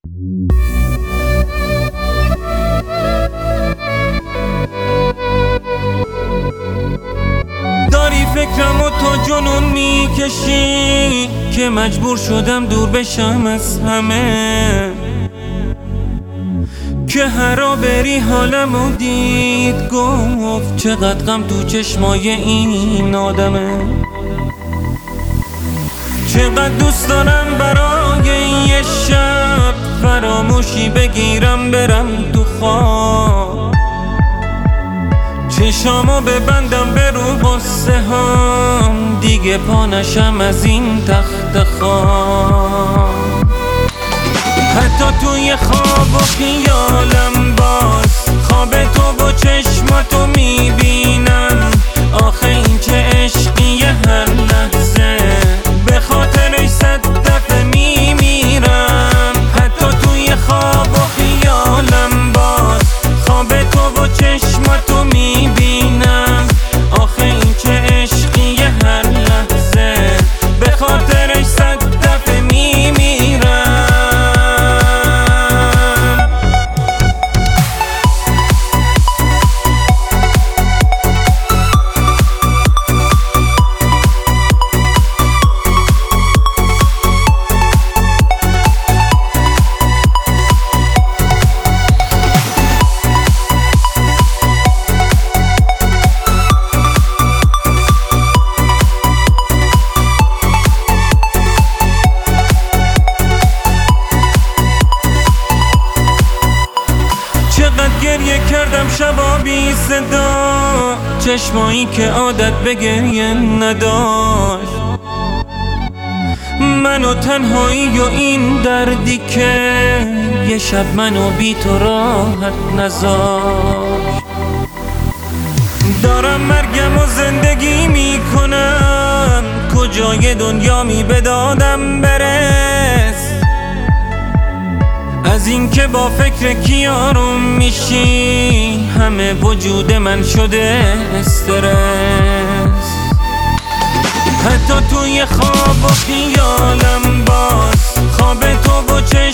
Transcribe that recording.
داری فکرمو تا جنون میکشی که مجبور شدم دور بشم از همه، که هرا بری حالمو دید گفت چقدر غم تو چشمای این آدمه. چقدر دوست دارم برای یه شب فراموشی بگیرم برم تو خواب، چشامو ببندم به رو غصه هام، دیگه پا نشم از این تخت خواب. حتی توی خواب و خیالم باز خواب تو و چشماتو میبینم. آخه این چه عشقیه هر لحظه به خاطرش 100 دفعه میمیرم. حتی توی خواب و خیالم باز خواب تو و چشماتو میبینم. آخه این چه عشقیه هر لحظه به خاطرش 100 دفعه میمیرم. چقدر گریه کردم شبا بی صدا، چشمایی که عادت به گریه نداشت. منو تنهایی و این دردی که یه شب منو بی تو راحت نذاشت. دارم مرگم و زندگی میکنم، کجای دنیا می بدادم برس. از این که با فکر کیارم میشی همه وجود من شده استرس. حتی توی خواب و خیالم باز خواب تو و